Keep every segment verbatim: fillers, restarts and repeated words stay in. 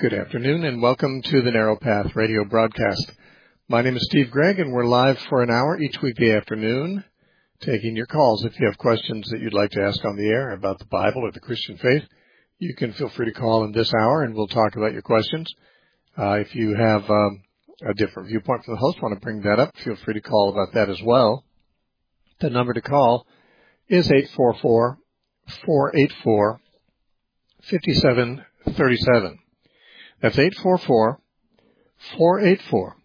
Good afternoon and welcome to the Narrow Path radio broadcast. My name is Steve Gregg and we're live for an hour each weekday afternoon, taking your calls. If you have questions that you'd like to ask on the air about the Bible or the Christian faith, you can feel free to call in this hour and we'll talk about your questions. Uh, if you have um, a different viewpoint from the host, want to bring that up, feel free to call about that as well. The number to call is eight four four, four eight four, five seven three seven. That's eight four four, four eight four,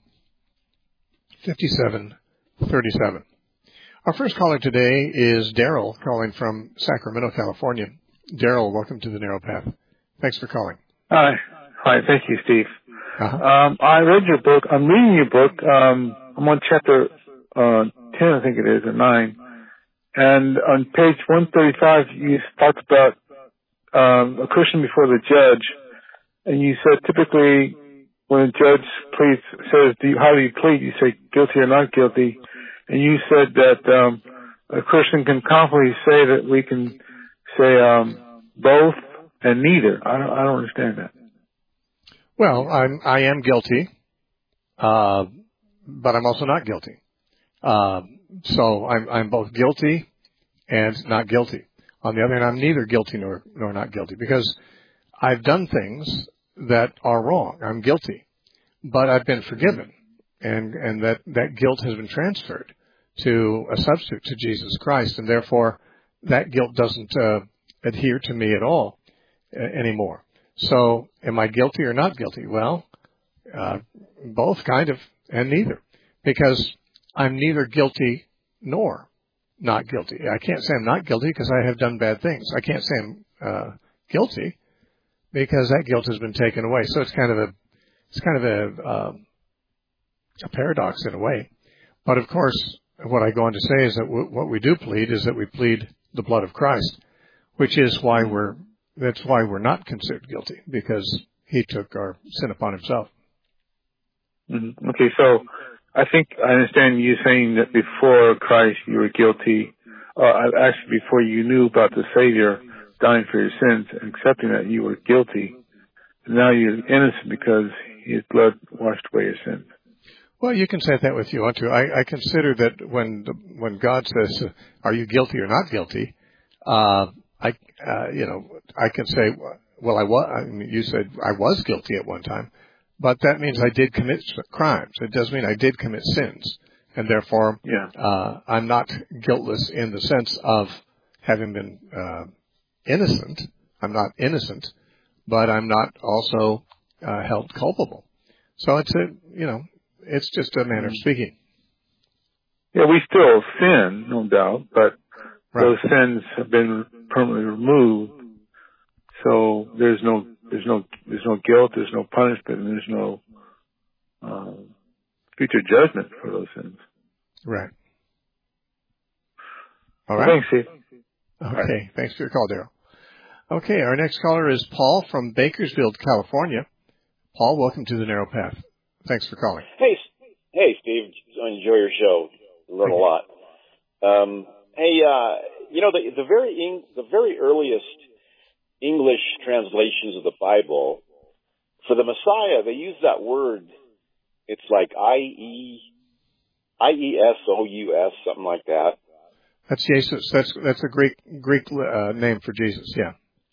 five seven three seven. Our first caller today is Daryl, calling from Sacramento, California. Daryl, welcome to the Narrow Path. Thanks for calling. Hi. Hi. Thank you, Steve. Uh-huh. Um, I read your book. I'm reading your book. Um, I'm on chapter uh, ten, I think it is, or nine. And on page one thirty-five, you talked about um, a Christian before the judge. And you said typically when a judge pleads, says, do you, how do you plead? You say guilty or not guilty. And you said that um, a Christian can confidently say that we can say um, both and neither. I don't, I don't understand that. Well, I'm, I am guilty, uh, but I'm also not guilty. Uh, so I'm, I'm both guilty and not guilty. On the other hand, I'm neither guilty nor, nor not guilty because I've done things that are wrong. I'm guilty, but I've been forgiven, and, and that, that guilt has been transferred to a substitute, to Jesus Christ, and therefore that guilt doesn't uh, adhere to me at all uh, anymore. So am I guilty or not guilty? Well, uh, both kind of, and neither, because I'm neither guilty nor not guilty. I can't say I'm not guilty because I have done bad things. I can't say I'm uh, guilty because that guilt has been taken away. So it's kind of a, it's kind of a, um, a paradox in a way. But of course, what I go on to say is that w- what we do plead is that we plead the blood of Christ, which is why we're, that's why we're not considered guilty, because he took our sin upon himself. Mm-hmm. Okay, so I think I understand you saying that before Christ you were guilty, uh, actually before you knew about the Savior dying for your sins, and accepting that you were guilty. Now you're innocent because his blood washed away your sins. Well, you can say it that way if you want to. I, I consider that when the, when God says, "Are you guilty or not guilty?" Uh, I, uh, you know, I can say, "Well, I was." I mean, you said I was guilty at one time, but that means I did commit crimes. It does mean I did commit sins, and therefore, yeah. uh, I'm not guiltless in the sense of having been uh, innocent. I'm not innocent, but I'm not also uh, held culpable. So it's a, you know, it's just a manner of speaking. Yeah, we still sin, no doubt, but right. Those sins have been permanently removed. So there's no, there's no, there's no guilt, there's no punishment, and there's no uh, future judgment for those sins. Right. All right. Thanks, Steve. Okay. Right. Thanks for your call, Daryl. Okay. Our next caller is Paul from Bakersfield, California. Paul, welcome to the Narrow Path. Thanks for calling. Hey, hey, Steve. I enjoy your show. Learn a lot. Um, hey, uh, you know, the, the very Eng- the very earliest English translations of the Bible for the Messiah, they use that word. It's like I E I E S O U S, something like that. That's Jesus. That's that's a Greek Greek uh, name for Jesus. Yeah.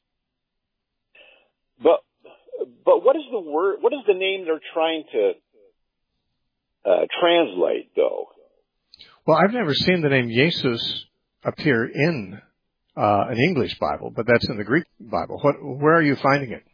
But but what is the word? What is the name they're trying to uh, translate, though? Well, I've never seen the name Jesus appear in uh, an English Bible, but that's in the Greek Bible. What? Where are you finding it?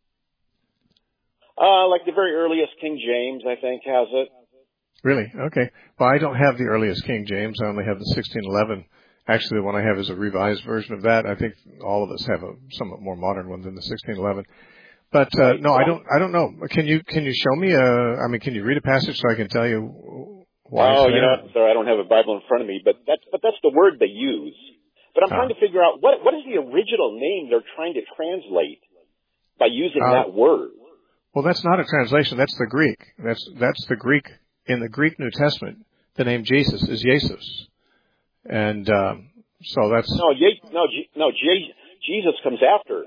Uh, like the very earliest King James, I think, has it. Really? Okay. Well, I don't have the earliest King James. I only have the sixteen eleven. Actually, the one I have is a revised version of that. I think all of us have a somewhat more modern one than the sixteen eleven. But uh, no, I don't. I don't know. Can you can you show me a? I mean, can you read a passage so I can tell you why? Oh, it's you know, sorry, I don't have a Bible in front of me, but that's but that's the word they use. But I'm uh, trying to figure out what what is the original name they're trying to translate by using uh, that word. Well, that's not a translation. That's the Greek. That's that's the Greek. In the Greek New Testament, the name Jesus is Jesus, and um, so that's no, Ye- no, G- no. J- Jesus comes after.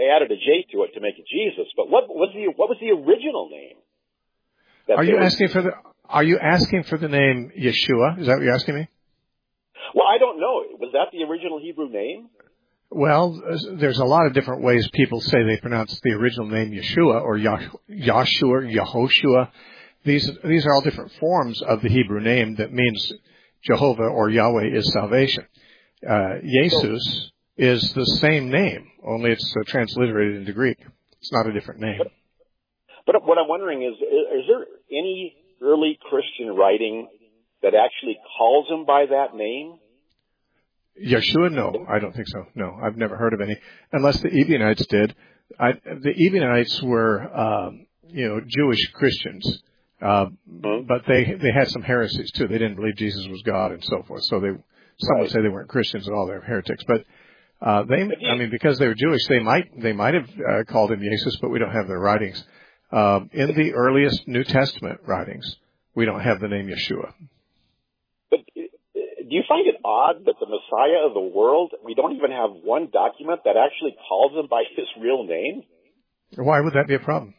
they added a J to it to make it Jesus. But what was the what was the original name? Are you asking for the Are you asking for the name Yeshua? Is that what you're asking me? Well, I don't know. Was that the original Hebrew name? Well, there's a lot of different ways people say they pronounce the original name Yeshua or Yahshua, Yehoshua. These these are all different forms of the Hebrew name that means Jehovah or Yahweh is salvation. Uh, Jesus is the same name, only it's uh, transliterated into Greek. It's not a different name. But, but what I'm wondering is, is there any early Christian writing that actually calls him by that name? Yeshua? No, I don't think so. No, I've never heard of any, unless the Ebionites did. I, the Ebionites were, um, you know, Jewish Christians, uh, mm-hmm. but they they had some heresies too. They didn't believe Jesus was God and so forth. So they some right. would say they weren't Christians at all; they're heretics. But uh, they, I mean, because they were Jewish, they might they might have uh, called him Jesus, but we don't have their writings. Uh, in the earliest New Testament writings, we don't have the name Yeshua. But do you find it odd that the Messiah of the world, we don't even have one document that actually calls him by his real name? Why would that be a problem?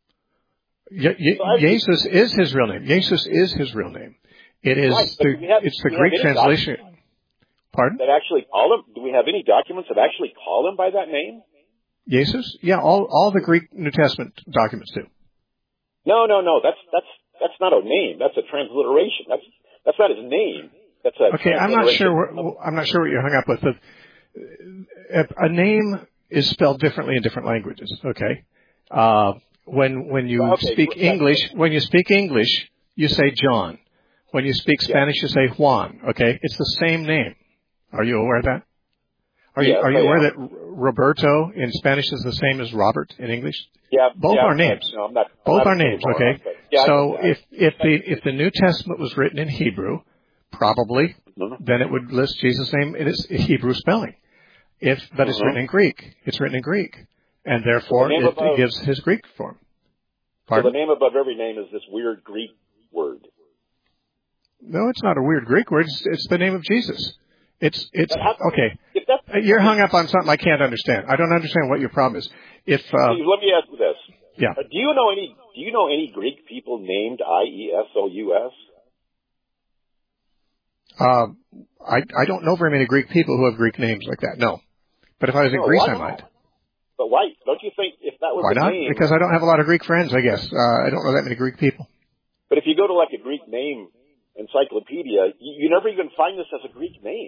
Ye- Ye- so Jesus is his real name. Jesus is his real name. It is right, the, have, it's the Greek translation. Pardon? That actually call him? Do we have any documents that actually call him by that name? Jesus? Yeah, all all the Greek New Testament documents do. No, no, no. That's that's that's not a name. That's a transliteration. That's that's not his name. That's a okay. I'm not sure. What, I'm not sure what you're hung up with. But a name is spelled differently in different languages. Okay. Uh, when when you okay, speak English, when you speak English, you say John. When you speak Spanish, yeah. you say Juan. Okay, it's the same name. Are you aware of that? Are you, yes, are you I aware am. that Roberto in Spanish is the same as Robert in English? Yeah, both yeah, are names. No, I'm not, I'm both not are names. Okay. Yeah, so if if the if the New Testament was written in Hebrew, probably mm-hmm. then it would list Jesus' name in its Hebrew spelling. If but mm-hmm. it's written in Greek. It's written in Greek, and therefore so the it, above, it gives his Greek form. Pardon? So the name above every name is this weird Greek word. No, it's not a weird Greek word. It's, it's the name of Jesus. It's it's okay. If that's, You're hung up on something I can't understand. I don't understand what your problem is. If uh, let me ask you this. Yeah. Uh, do you know any Do you know any Greek people named I E S O U S? Uh, I I don't know very many Greek people who have Greek names like that. No, but if I was in no, Greece, I not? might. But why? Don't you think if that was why the not? name? Because I don't have a lot of Greek friends. I guess uh, I don't know that many Greek people. But if you go to like a Greek name encyclopedia, you, you never even find this as a Greek name.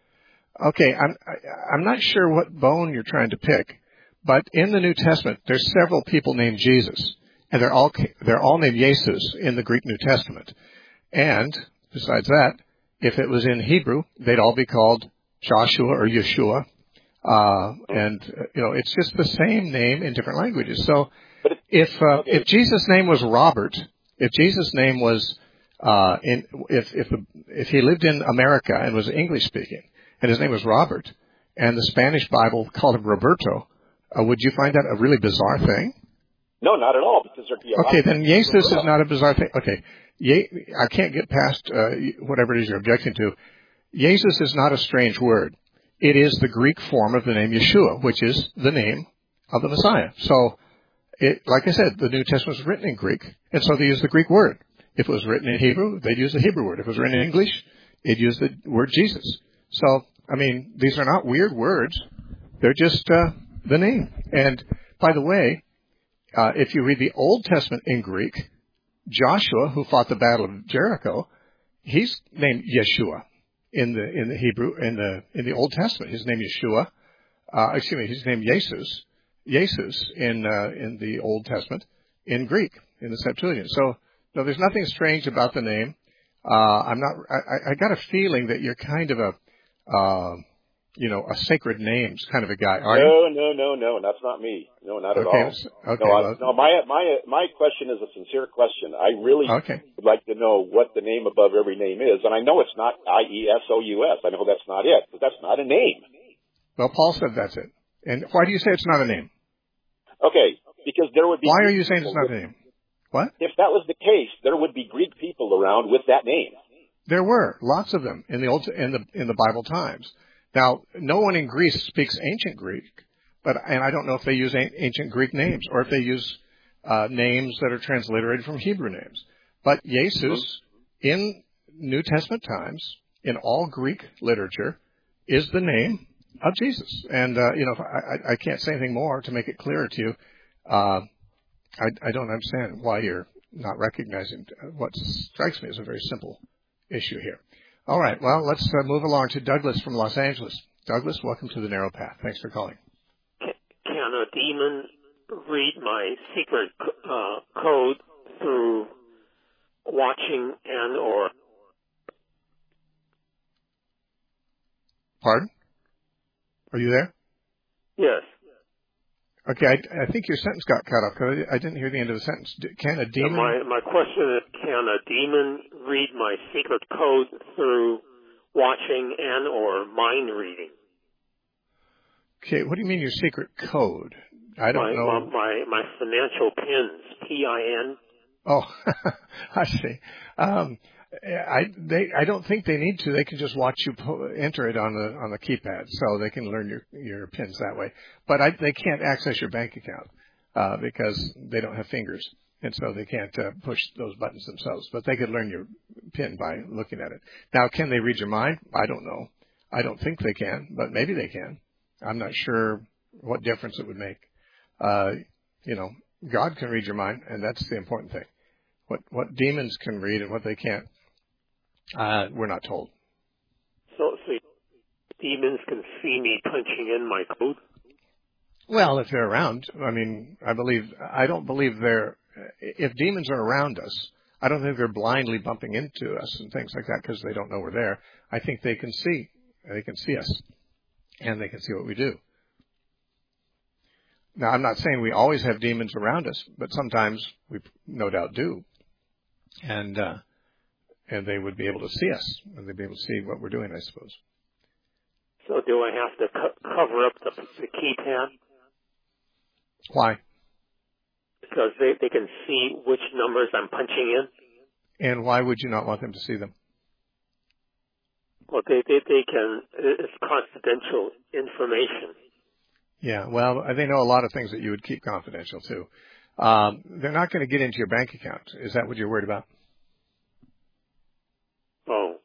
Okay, I'm I'm not sure what bone you're trying to pick, but in the New Testament, there's several people named Jesus, and they're all they're all named Jesus in the Greek New Testament. And besides that, if it was in Hebrew, they'd all be called Joshua or Yeshua, uh, and you know it's just the same name in different languages. So if uh, okay. if Jesus' name was Robert, if Jesus' name was uh, in if if the, if he lived in America and was English speaking, and his name was Robert, and the Spanish Bible called him Roberto, uh, would you find that a really bizarre thing? No, not at all. Because there'd be a okay, then Jesus is not a bizarre thing. Okay, Ye- I can't get past uh, whatever it is you're objecting to. Jesus is not a strange word. It is the Greek form of the name Yeshua, which is the name of the Messiah. So, it, like I said, the New Testament was written in Greek, and so they use the Greek word. If it was written in Hebrew, they'd use the Hebrew word. If it was written in English, they'd use the word Jesus. So, I mean, these are not weird words. They're just uh, the name. And, by the way, uh, if you read the Old Testament in Greek, Joshua, who fought the Battle of Jericho, he's named Yeshua in the in the Hebrew in the in the Old Testament. His name is Yeshua. Uh, excuse me, his name Jesus. Jesus in uh, in the Old Testament in Greek in the Septuagint. So, no, there's nothing strange about the name. Uh, I'm not. I, I got a feeling that you're kind of a Uh, you know, a sacred names kind of a guy, are no, you? No, no, no, no. That's not me. No, not okay. at all. Okay. No, I, well, no, my my my question is a sincere question. I really okay. would like to know what the name above every name is, and I know it's not I E S O U S. I know that's not it, but that's not a name. Well, Paul said that's it. And why do you say it's not a name? Okay, because there would be. Why are you saying it's not a name? What? If that was the case, there would be Greek people around with that name. There were lots of them in the old in the in the Bible times. Now, no one in Greece speaks ancient Greek, But and I don't know if they use ancient Greek names or if they use uh, names that are transliterated from Hebrew names. But Jesus, in New Testament times, in all Greek literature, is the name of Jesus. And uh, you know, I, I can't say anything more to make it clearer to you. Uh, I, I don't understand why you're not recognizing what strikes me as a very simple issue here. All right, well, let's uh, move along to Douglas from Los Angeles. Douglas, welcome to the Narrow Path. Thanks for calling. Can a demon read my secret uh, code through watching and or... Pardon? Are you there? Yes. Okay, I, I think your sentence got cut off because I, I didn't hear the end of the sentence. Can a demon... My, my question is, can a demon read my secret code through watching and or mind reading? Okay, what do you mean your secret code? I don't my, know. My, my, my financial pins, P I N. Oh, I see. Um, I they I don't think they need to. They can just watch you po- enter it on the on the keypad, so they can learn your your pins that way. But I, they can't access your bank account uh, because they don't have fingers, and so they can't uh, push those buttons themselves. But they could learn your pin by looking at it. Now, can they read your mind? I don't know. I don't think they can, but maybe they can. I'm not sure what difference it would make. Uh, you know, God can read your mind, and that's the important thing. What what demons can read and what they can't, uh, we're not told. So, so demons can see me punching in my code? Well, if they're around, I mean, I believe, I don't believe they're, if demons are around us, I don't think they're blindly bumping into us and things like that because they don't know we're there. I think they can see, they can see us, and they can see what we do. Now, I'm not saying we always have demons around us, but sometimes we no doubt do. And, uh, and they would be able to see us, and they'd be able to see what we're doing, I suppose. So do I have to co- cover up the, the keypad? Why? Because they, they can see which numbers I'm punching in. And why would you not want them to see them? Well, they, they, they can, it's confidential information. Yeah, well, they know a lot of things that you would keep confidential, too. Um, they're not going to get into your bank account. Is that what you're worried about? Oh.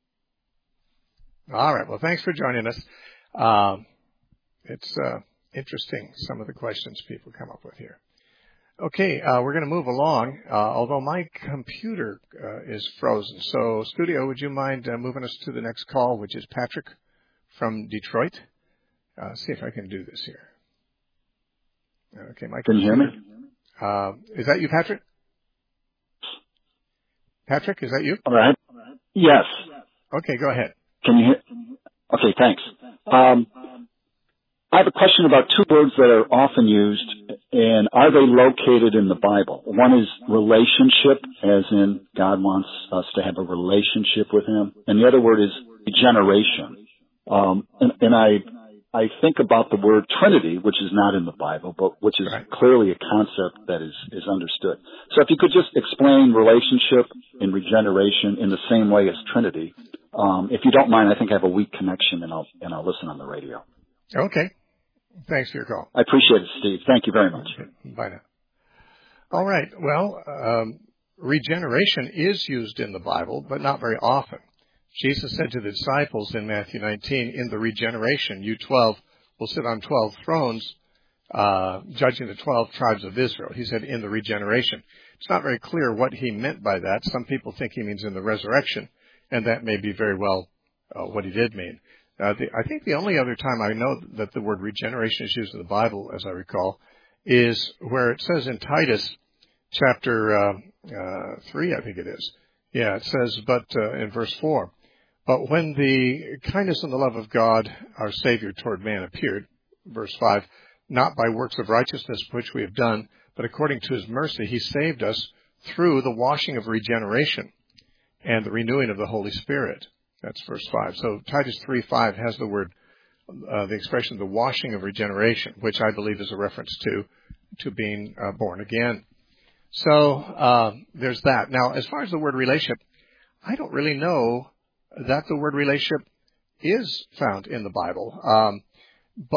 All right. Well, thanks for joining us. Um, it's uh, interesting, some of the questions people come up with here. Okay, uh, we're going to move along, uh, although my computer uh, is frozen. So, studio, would you mind uh, moving us to the next call, which is Patrick from Detroit? Uh, see if I can do this here. Okay, my Can you hear me? Uh, is that you, Patrick? Patrick, is that you? All right. Yes. Okay, go ahead. Can you hear? Okay, thanks. Um, I have a question about two words that are often used, and are they located in the Bible? One is relationship, as in God wants us to have a relationship with Him, and the other word is regeneration. Um, and, and I I think about the word Trinity, which is not in the Bible, but which is right. clearly a concept that is, is understood. So if you could just explain relationship and regeneration in the same way as Trinity. Um, if you don't mind, I think I have a weak connection, and I'll and I'll listen on the radio. Okay. Thanks for your call. I appreciate it, Steve. Thank you very much. Okay. Bye now. All right. Well, um, regeneration is used in the Bible, but not very often. Jesus said to the disciples in Matthew nineteen, in the regeneration, you twelve will sit on twelve thrones, uh, judging the twelve tribes of Israel. He said in the regeneration. It's not very clear what he meant by that. Some people think he means in the resurrection, and that may be very well uh, what he did mean. Uh, the, I think the only other time I know that the word regeneration is used in the Bible, as I recall, is where it says in Titus chapter uh, uh, three, I think it is. Yeah, it says, but uh, in verse four, but when the kindness and the love of God, our Savior toward man appeared, verse five, not by works of righteousness which we have done, but according to His mercy, He saved us through the washing of regeneration and the renewing of the Holy Spirit. That's verse five. So Titus three five has the word, uh, the expression, the washing of regeneration, which I believe is a reference to, to being uh, born again. So uh, there's that. Now, as far as the word relationship, I don't really know that the word relationship is found in the Bible. Um, but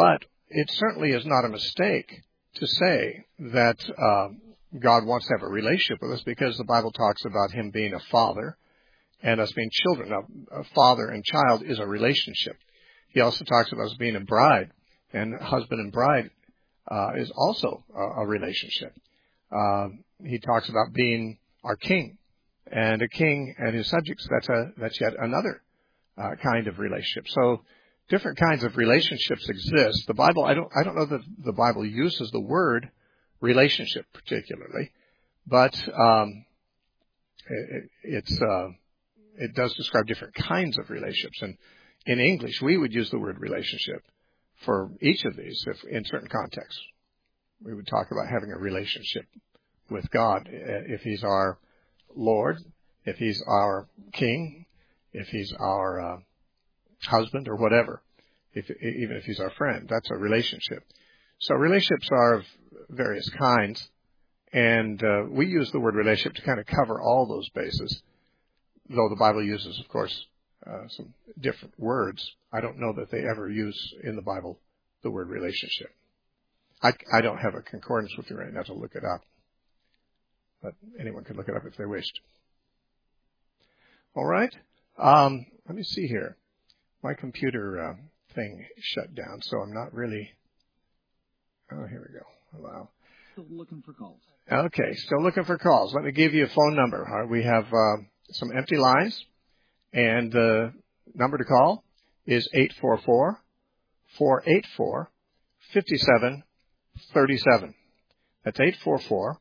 it certainly is not a mistake to say that uh, God wants to have a relationship with us, because the Bible talks about him being a father and us being children. Now, a father and child is a relationship. He also talks about us being a bride, and husband and bride uh, is also a, a relationship. Uh, he talks about being our king, and a king and his subjects. That's a that's yet another uh, kind of relationship. So different kinds of relationships exist. The Bible, I don't I don't know that the Bible uses the word relationship particularly, but um, it, it's uh, it does describe different kinds of relationships. And in English, we would use the word relationship for each of these if, in certain contexts. We would talk about having a relationship with God, if he's our Lord, if he's our king, if he's our uh, husband or whatever, if, even if he's our friend. That's a relationship. So relationships are of various kinds, and uh, we use the word relationship to kind of cover all those bases, though the Bible uses, of course, uh, some different words. I don't know that they ever use in the Bible the word relationship. I, I don't have a concordance with you right now to look it up, but anyone can look it up if they wished. All right. Um, let me see here. My computer uh, thing shut down, so I'm not really. Oh, here we go. Allow. Still looking for calls. Okay, still looking for calls. Let me give you a phone number. All right, we have uh, some empty lines, and the number to call is eight four four, four eight four, five seven three seven. That's eight four four,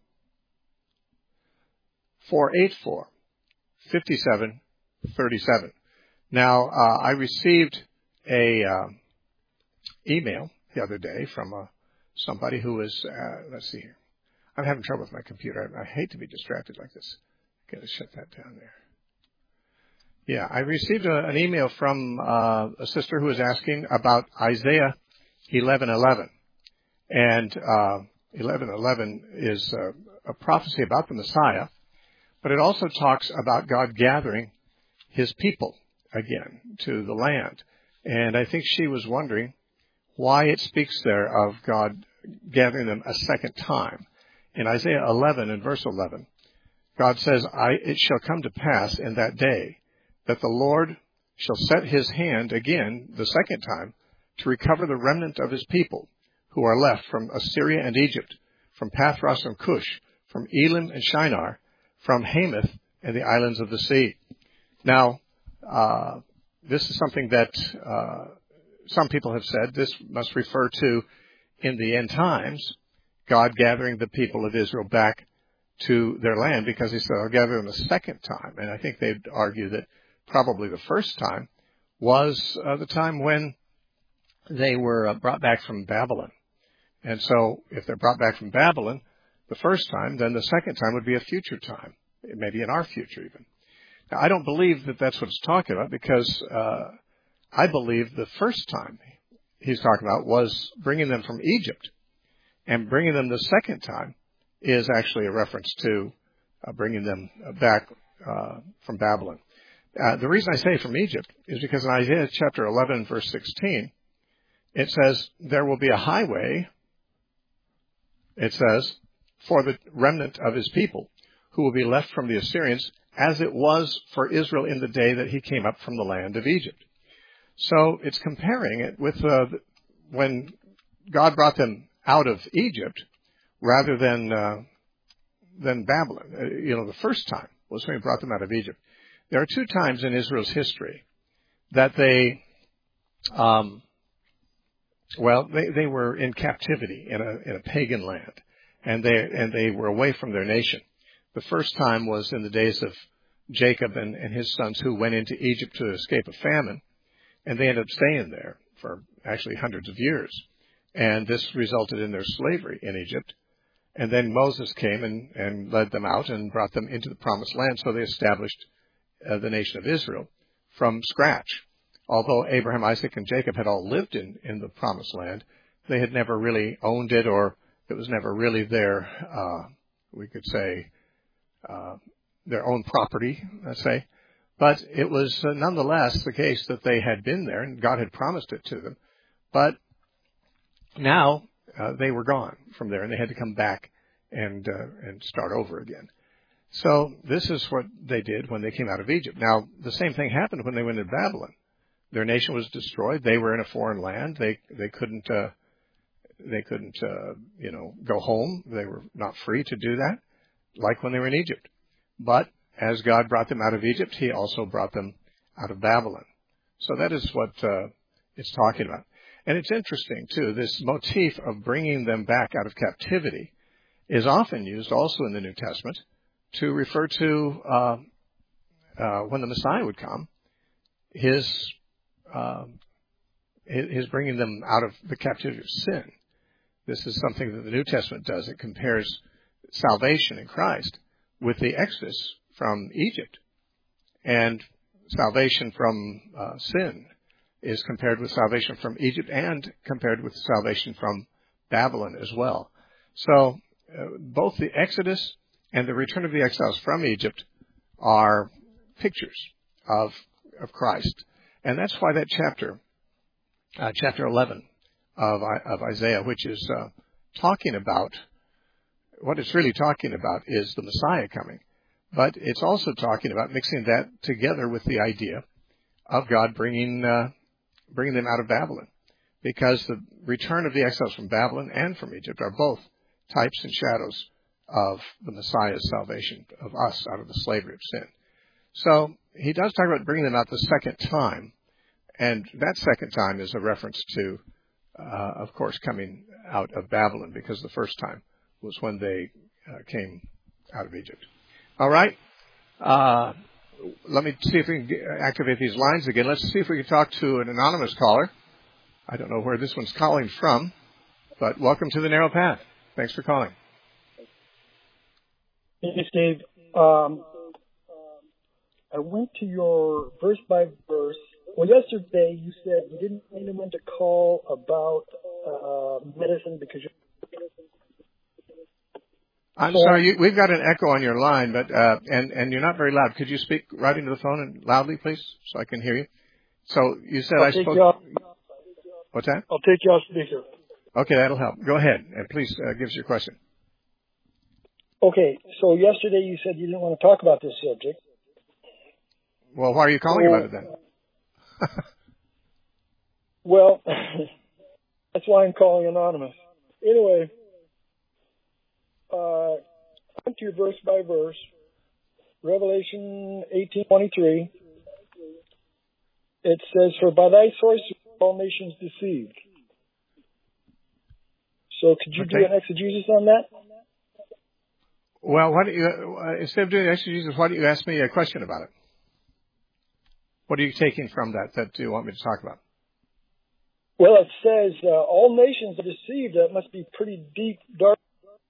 four eight four, five seven three seven. Now, uh, I received a uh, email the other day from uh, somebody who was, uh, let's see here. I'm having trouble with my computer. I, I hate to be distracted like this. Got to shut that down there. Yeah, I received a, an email from uh, a sister who was asking about Isaiah eleven eleven. And uh, eleven eleven is uh, a prophecy about the Messiah, but it also talks about God gathering his people again to the land. And I think she was wondering why it speaks there of God gathering them a second time. In Isaiah eleven and verse eleven, God says, I, it shall come to pass in that day that the Lord shall set his hand again the second time to recover the remnant of his people who are left from Assyria and Egypt, from Pathros and Cush, from Elam and Shinar, from Hamath and the islands of the sea. Now, uh, this is something that uh, some people have said this must refer to, in the end times, God gathering the people of Israel back to their land, because he said, I'll gather them a second time. And I think they'd argue that probably the first time was uh, the time when they were uh, brought back from Babylon. And so if they're brought back from Babylon the first time, then the second time would be a future time, maybe in our future even. Now, I don't believe that that's what it's talking about, because uh, I believe the first time he's talking about was bringing them from Egypt, and bringing them the second time is actually a reference to uh, bringing them back uh, from Babylon. Uh, the reason I say from Egypt is because in Isaiah chapter eleven, verse sixteen, it says, there will be a highway, it says, for the remnant of his people, who will be left from the Assyrians, as it was for Israel in the day that he came up from the land of Egypt. So it's comparing it with uh, when God brought them out of Egypt rather than uh, than Babylon. Uh, you know, the first time was when he brought them out of Egypt. There are two times in Israel's history that they, um, well, they, they were in captivity in a in a pagan land, and they and they were away from their nation. The first time was in the days of Jacob and, and his sons, who went into Egypt to escape a famine, and they ended up staying there for actually hundreds of years. And this resulted in their slavery in Egypt. And then Moses came and, and led them out and brought them into the promised land, so they established uh, the nation of Israel from scratch. Although Abraham, Isaac, and Jacob had all lived in, in the promised land, they had never really owned it, or it was never really their, uh, we could say, uh, their own property, let's say. But it was uh, nonetheless the case that they had been there, and God had promised it to them. But Now uh, they were gone from there, and they had to come back and uh, and start over again. So this is what they did when they came out of Egypt. Now, the same thing happened when they went into Babylon. Their nation was destroyed. They were in a foreign land. They they couldn't uh, they couldn't uh, you know go home. They were not free to do that, like when they were in Egypt. But as God brought them out of Egypt, He also brought them out of Babylon. So that is what uh, it's talking about. And it's interesting too. This motif of bringing them back out of captivity is often used also in the New Testament to refer to uh, uh, when the Messiah would come, his, uh, his bringing them out of the captivity of sin. This is something that the New Testament does. It compares salvation in Christ with the exodus from Egypt. And salvation from uh, sin is compared with salvation from Egypt and compared with salvation from Babylon as well. So uh, both the exodus and the return of the exiles from Egypt are pictures of of Christ. And that's why that chapter, uh, chapter eleven of, of Isaiah, which is uh, talking about, what it's really talking about is the Messiah coming. But it's also talking about mixing that together with the idea of God bringing uh, bringing them out of Babylon. Because the return of the exiles from Babylon and from Egypt are both types and shadows of the Messiah's salvation of us out of the slavery of sin. So he does talk about bringing them out the second time, and that second time is a reference to, uh, of course, coming out of Babylon, because the first time was when they uh, came out of Egypt. All right. Uh, let me see if we can get, activate these lines again. Let's see if we can talk to an anonymous caller. I don't know where this one's calling from, but welcome to the Narrow Path. Thanks for calling. Hey, Steve. Um, I went to your verse by verse. Well, yesterday you said you didn't need anyone to call about uh, medicine because you're... I'm so, sorry, you, we've got an echo on your line, but uh, and and you're not very loud. Could you speak right into the phone and loudly, please, so I can hear you? So you said I'll I spoke. Off, What's that? I'll take you off speaker. Okay, that'll help. Go ahead and please uh, give us your question. Okay, so yesterday you said you didn't want to talk about this subject. Well, why are you calling so, about it then? Well, that's why I'm calling anonymous. Anyway, uh, on to verse by verse, Revelation eighteen twenty-three. It says, "For by thy sorcery all nations deceived." So, could you okay. do an exegesis on that? Well, why don't you, uh, instead of doing exegesis, why don't you ask me a question about it? What are you taking from that that you want me to talk about? Well, it says uh, all nations are deceived. That must be pretty deep, dark.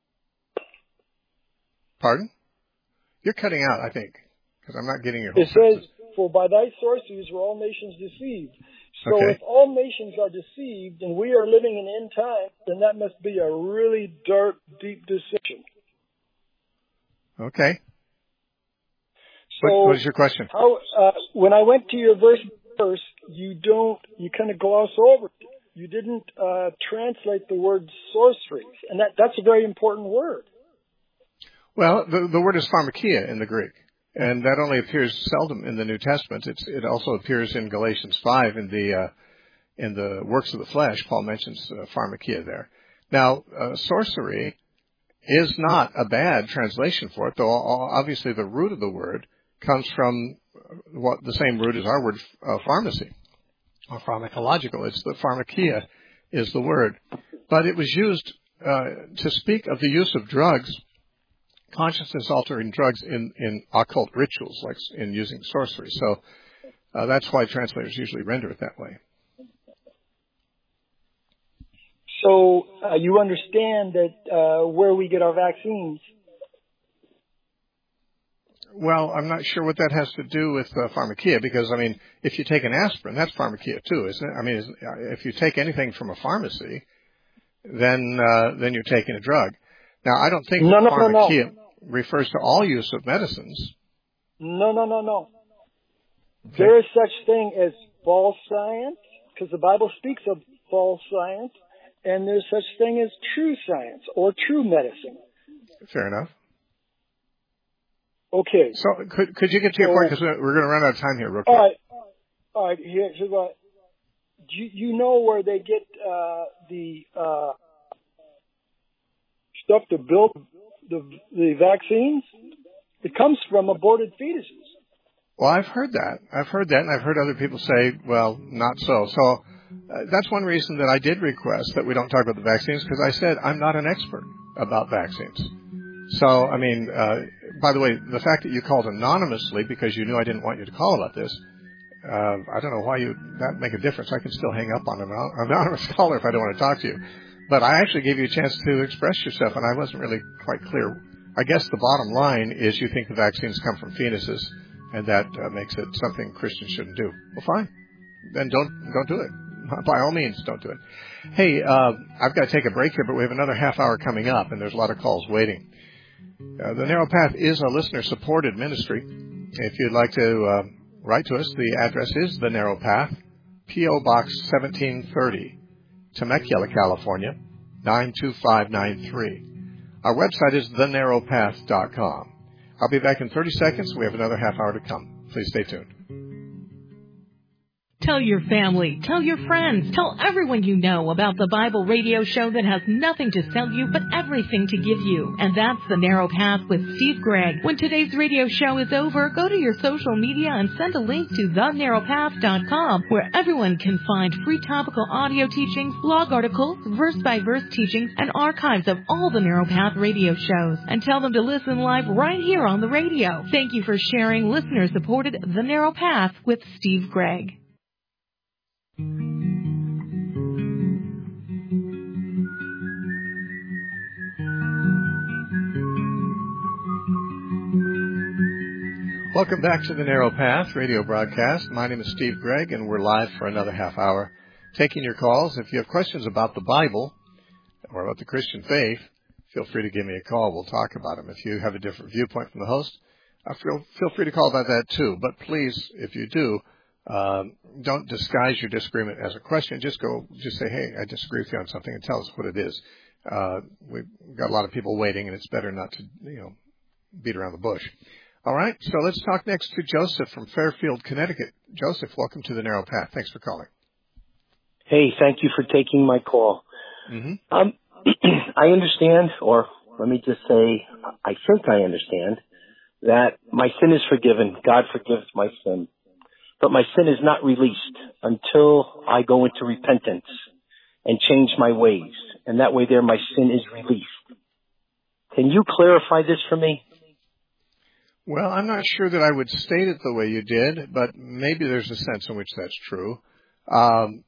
Pardon? You're cutting out, I think, because I'm not getting your whole It says, sentences. "For by thy sorceries were all nations deceived." So okay. if all nations are deceived and we are living in end time, then that must be a really dark, deep deception. Okay. So what, what is your question? How, uh, when I went to your verse, verse, you don't, you kind of gloss over it. You didn't uh, translate the word sorceries, and that, that's a very important word. Well, the, the word is pharmakia in the Greek, and that only appears seldom in the New Testament. It's, it also appears in Galatians five in the uh, in the works of the flesh. Paul mentions uh, pharmakia there. Now, uh, sorcery is not a bad translation for it, though obviously the root of the word comes from what the same root as our word uh, pharmacy or pharmacological. It's the pharmakia is the word, but it was used uh, to speak of the use of drugs, consciousness altering drugs in, in occult rituals, like in using sorcery. So uh, that's why translators usually render it that way. So uh, you understand that uh, where we get our vaccines. Well, I'm not sure what that has to do with uh, pharmakia, because, I mean, if you take an aspirin, that's pharmakia too, isn't it? I mean, if you take anything from a pharmacy, then uh, then you're taking a drug. Now, I don't think no, that no, pharmakia no, no. refers to all use of medicines. No, no, no, no. Okay. There is such thing as false science, because the Bible speaks of false science, and there's such thing as true science or true medicine. Fair enough. Okay. So could could you get to your so, point, because we're going to run out of time here real quick. All right. All right. Here's what. Do you, you know where they get uh, the uh, stuff to build the the vaccines? It comes from aborted fetuses. Well, I've heard that. I've heard that, and I've heard other people say, well, not so. So uh, that's one reason that I did request that we don't talk about the vaccines, because I said I'm not an expert about vaccines. So, I mean, uh, by the way, the fact that you called anonymously because you knew I didn't want you to call about this, uh, I don't know why you that make a difference. I can still hang up on an anonymous caller if I don't want to talk to you. But I actually gave you a chance to express yourself, and I wasn't really quite clear. I guess the bottom line is you think the vaccines come from fetuses, and that uh, makes it something Christians shouldn't do. Well, fine. Then don't don't do it. By all means, don't do it. Hey, uh, I've got to take a break here, but we have another half hour coming up, and there's a lot of calls waiting. Uh, the Narrow Path is a listener-supported ministry. If you'd like to uh, write to us, the address is The Narrow Path, P O. Box seventeen thirty, Temecula, California, nine two five nine three. Our website is the narrow path dot com. I'll be back in thirty seconds. We have another half hour to come. Please stay tuned. Tell your family, tell your friends, tell everyone you know about the Bible radio show that has nothing to sell you but everything to give you. And that's The Narrow Path with Steve Gregg. When today's radio show is over, go to your social media and send a link to the narrow path dot com, where everyone can find free topical audio teachings, blog articles, verse-by-verse teachings, and archives of all the Narrow Path radio shows. And tell them to listen live right here on the radio. Thank you for sharing listener-supported The Narrow Path with Steve Gregg. Welcome back to the Narrow Path radio broadcast. My name is Steve Gregg, and we're live for another half hour, taking your calls. If you have questions about the Bible or about the Christian faith, feel free to give me a call. We'll talk about them. If you have a different viewpoint from the host, uh, feel, feel free to call about that too. But please, if you do, um, don't disguise your disagreement as a question. Just go, just say, hey, I disagree with you on something, and tell us what it is. Uh, we've got a lot of people waiting, and it's better not to, you know, beat around the bush. All right, so let's talk next to Joseph from Fairfield, Connecticut. Joseph, welcome to the Narrow Path. Thanks for calling. Hey, thank you for taking my call. Mm-hmm. Um, I understand, or let me just say, I think I understand, that my sin is forgiven. God forgives my sin. But my sin is not released until I go into repentance and change my ways. And that way there my sin is released. Can you clarify this for me? Well, I'm not sure that I would state it the way you did, but maybe there's a sense in which that's true. Um,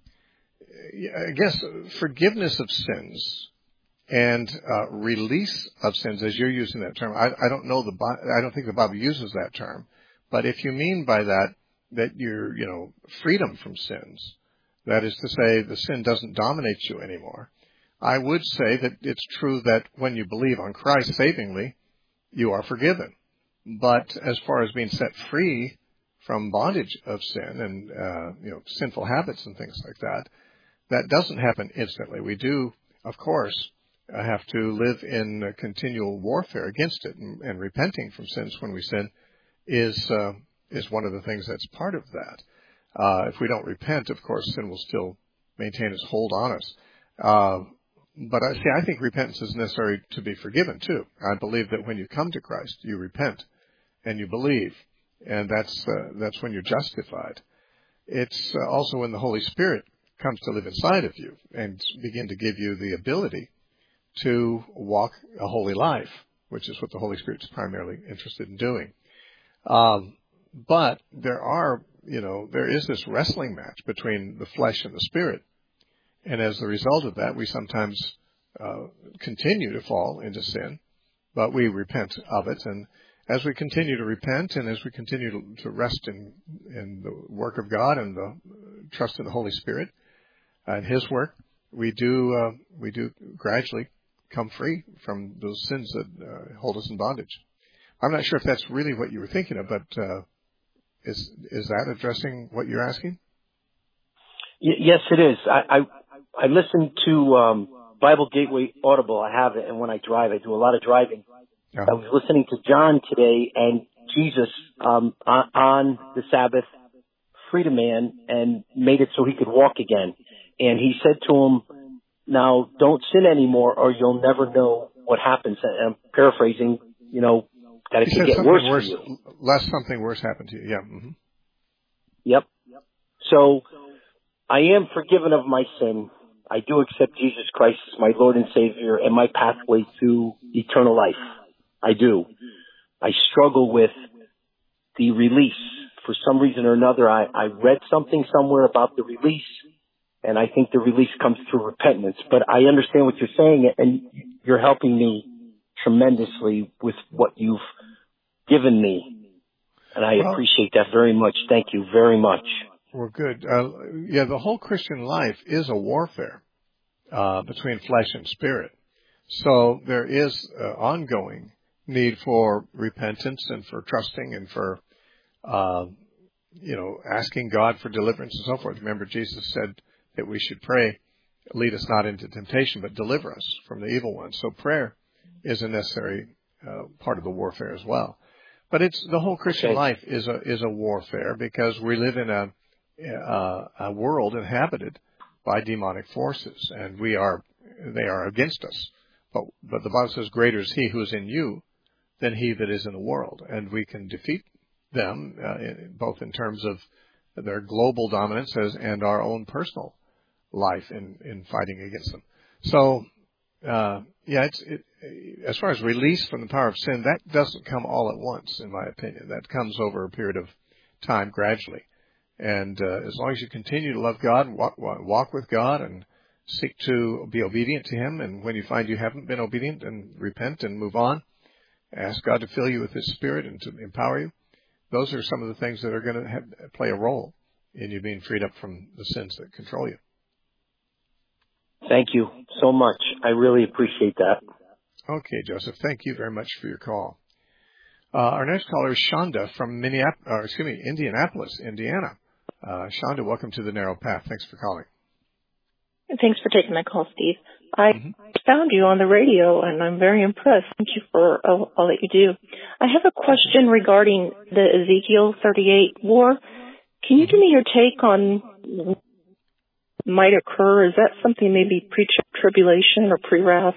I guess forgiveness of sins and uh, release of sins, as you're using that term, I, I don't know the I don't think the Bible uses that term, but if you mean by that that you're, you know, freedom from sins, that is to say the sin doesn't dominate you anymore, I would say that it's true that when you believe on Christ savingly, you are forgiven. But as far as being set free from bondage of sin and, uh, you know, sinful habits and things like that, that doesn't happen instantly. We do, of course, uh, have to live in a continual warfare against it, and, and repenting from sins when we sin is, uh, is one of the things that's part of that. Uh, if we don't repent, of course, sin will still maintain its hold on us. Uh, but I, see, I think repentance is necessary to be forgiven too. I believe that when you come to Christ, you repent and you believe, and that's uh, that's when you're justified. It's uh, also when the Holy Spirit comes to live inside of you and begin to give you the ability to walk a holy life, which is what the Holy Spirit is primarily interested in doing. Um, but there are, you know, there is this wrestling match between the flesh and the spirit, and as a result of that, we sometimes uh, continue to fall into sin, but we repent of it. And as we continue to repent and as we continue to, to rest in, in the work of God and the trust in the Holy Spirit and His work, we do uh, we do gradually come free from those sins that uh, hold us in bondage. I'm not sure if that's really what you were thinking of, but uh, is is that addressing what you're asking? Y- yes, it is. I, I I listen to um, Bible Gateway Audible. I have it, and when I drive, I do a lot of driving. Yeah. I was listening to John today, and Jesus um, on, on the Sabbath freed a man and made it so he could walk again. And he said to him, now don't sin anymore or you'll never know what happens. And I'm paraphrasing, you know, that it he could said get worse, worse for you. Lest something worse happened to you. Yeah. Mm-hmm. Yep. So I am forgiven of my sin. I do accept Jesus Christ as my Lord and Savior and my pathway to eternal life. I do. I struggle with the release. For some reason or another, I, I read something somewhere about the release, and I think the release comes through repentance. But I understand what you're saying, and you're helping me tremendously with what you've given me. And I well, appreciate that very much. Thank you very much. Well, good. Uh, yeah, the whole Christian life is a warfare uh, between flesh and spirit. So there is uh, ongoing need for repentance and for trusting and for, uh, you know, asking God for deliverance and so forth. Remember, Jesus said that we should pray, lead us not into temptation, but deliver us from the evil one. So prayer is a necessary uh, part of the warfare as well. But it's the whole Christian okay. life is a is a warfare because we live in a uh, a world inhabited by demonic forces, and we are they are against us. But but the Bible says, "Greater is He who is in you than he that is in the world," and we can defeat them uh, in, both in terms of their global dominance as, and our own personal life in, in fighting against them. So, uh, yeah, it's, it, as far as release from the power of sin, that doesn't come all at once, in my opinion. That comes over a period of time gradually. And uh, as long as you continue to love God, walk, walk with God, and seek to be obedient to Him, and when you find you haven't been obedient, then repent and move on. Ask God to fill you with His Spirit and to empower you. Those are some of the things that are going to have, play a role in you being freed up from the sins that control you. Thank you so much. I really appreciate that. Okay, Joseph. Thank you very much for your call. Uh, our next caller is Shonda from Minneapolis, or excuse me, Indianapolis, Indiana. Uh, Shonda, welcome to the Narrow Path. Thanks for calling. Thanks for taking my call, Steve. I mm-hmm. found you on the radio, and I'm very impressed. Thank you for all, all that you do. I have a question regarding the Ezekiel thirty-eight war. Can you give me your take on what might occur? Is that something maybe pre-tribulation or pre-wrath?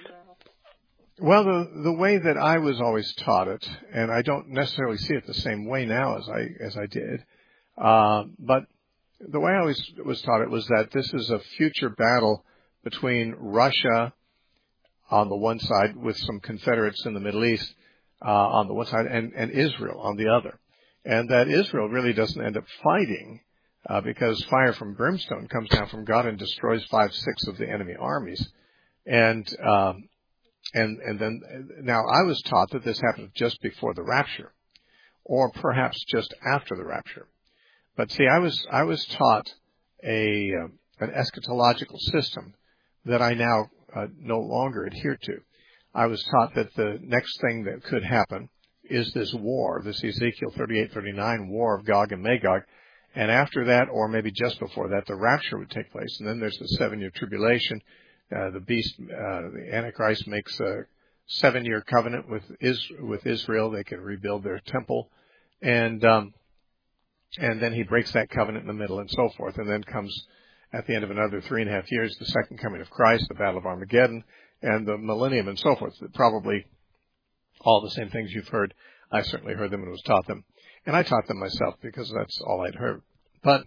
Well, the the way that I was always taught it, and I don't necessarily see it the same way now as I as I did, uh, but the way I always was taught it was that this is a future battle between Russia on the one side with some Confederates in the Middle East uh, on the one side and, and Israel on the other. And that Israel really doesn't end up fighting uh, because fire from brimstone comes down from God and destroys five, six of the enemy armies. And um, and and then now I was taught that this happened just before the rapture or perhaps just after the rapture. But see, I was I was taught a uh, an eschatological system that I now uh, no longer adhere to. I was taught that the next thing that could happen is this war, this Ezekiel thirty-eight thirty-nine war of Gog and Magog, and after that, or maybe just before that, the rapture would take place, and then there's the seven-year tribulation. Uh, the beast, uh, the Antichrist, makes a seven-year covenant with is with Israel. They can rebuild their temple, and um, And then he breaks that covenant in the middle and so forth. And then comes at the end of another three and a half years, the second coming of Christ, the Battle of Armageddon, and the millennium and so forth. Probably all the same things you've heard. I certainly heard them and was taught them. And I taught them myself because that's all I'd heard. But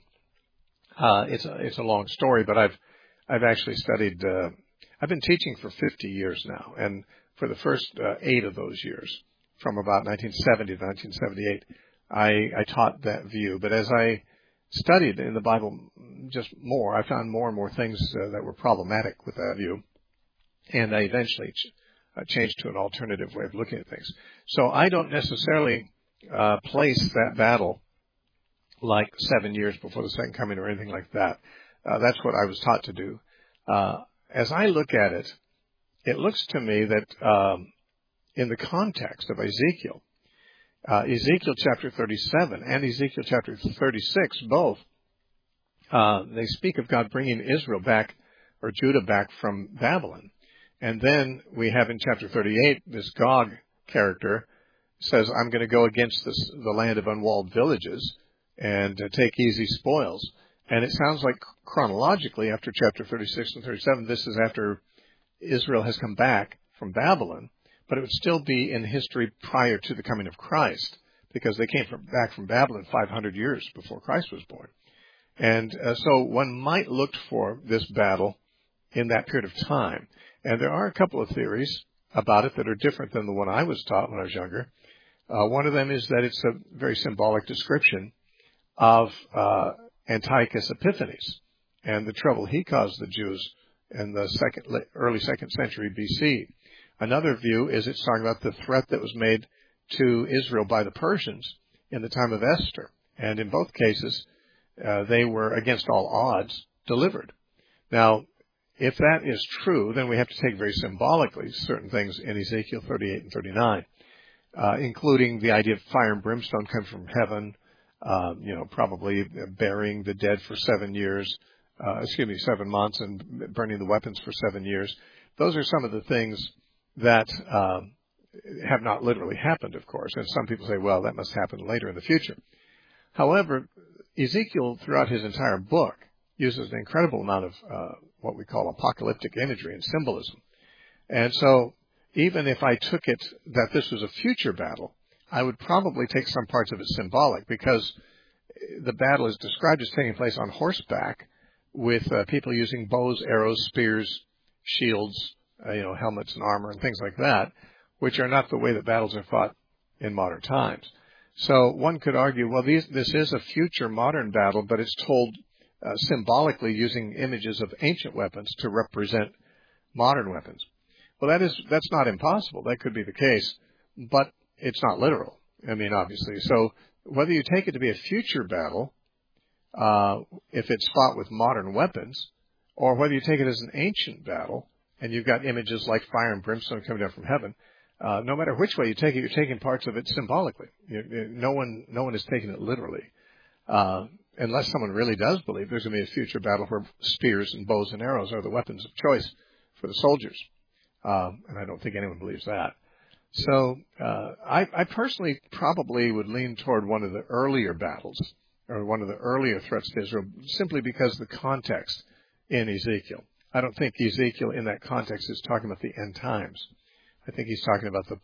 uh, it's, a, it's a long story, but I've, I've actually studied, uh, I've been teaching for fifty years now. And for the first uh, eight of those years, from about nineteen seventy to nineteen seventy-eight, I, I taught that view, but as I studied in the Bible just more, I found more and more things uh, that were problematic with that view, and I eventually ch- uh, changed to an alternative way of looking at things. So I don't necessarily uh, place that battle like seven years before the second coming or anything like that. Uh, that's what I was taught to do. Uh, as I look at it, it looks to me that um, in the context of Ezekiel, Uh, Ezekiel chapter thirty-seven and Ezekiel chapter thirty-six, both, uh, they speak of God bringing Israel back or Judah back from Babylon. And then we have in chapter thirty-eight, this Gog character says, I'm going to go against this, the land of unwalled villages and uh, take easy spoils. And it sounds like chronologically after chapter thirty-six and thirty-seven, this is after Israel has come back from Babylon, but it would still be in history prior to the coming of Christ, because they came from, back from Babylon five hundred years before Christ was born. And uh, so one might look for this battle in that period of time. And there are a couple of theories about it that are different than the one I was taught when I was younger. Uh, one of them is that it's a very symbolic description of uh, Antiochus Epiphanes and the trouble he caused the Jews in the second, early second century B C. Another view is it's talking about the threat that was made to Israel by the Persians in the time of Esther. And in both cases, uh, they were, against all odds, delivered. Now, if that is true, then we have to take very symbolically certain things in Ezekiel thirty-eight and thirty-nine. Uh, including the idea of fire and brimstone coming from heaven, uh, you know, probably burying the dead for seven years, uh, excuse me, seven months and burning the weapons for seven years. Those are some of the things that uh, have not literally happened, of course. And some people say, well, that must happen later in the future. However, Ezekiel, throughout his entire book, uses an incredible amount of uh, what we call apocalyptic imagery and symbolism. And so, even if I took it that this was a future battle, I would probably take some parts of it symbolic, because the battle is described as taking place on horseback with uh, people using bows, arrows, spears, shields, uh, you know, helmets and armor and things like that, which are not the way that battles are fought in modern times. So one could argue, well, these, this is a future modern battle, but it's told uh, symbolically using images of ancient weapons to represent modern weapons. Well, that is, that's not impossible. That could be the case, but it's not literal. I mean, obviously. So whether you take it to be a future battle, uh, if it's fought with modern weapons, or whether you take it as an ancient battle, and you've got images like fire and brimstone coming down from heaven, uh, no matter which way you take it, you're taking parts of it symbolically. You, you, no one, no one is taking it literally. Uh, unless someone really does believe there's going to be a future battle where spears and bows and arrows are the weapons of choice for the soldiers. Um, and I don't think anyone believes that. So uh, I, I personally probably would lean toward one of the earlier battles, or one of the earlier threats to Israel, simply because of the context in Ezekiel. I don't think Ezekiel in that context is talking about the end times. I think he's talking about the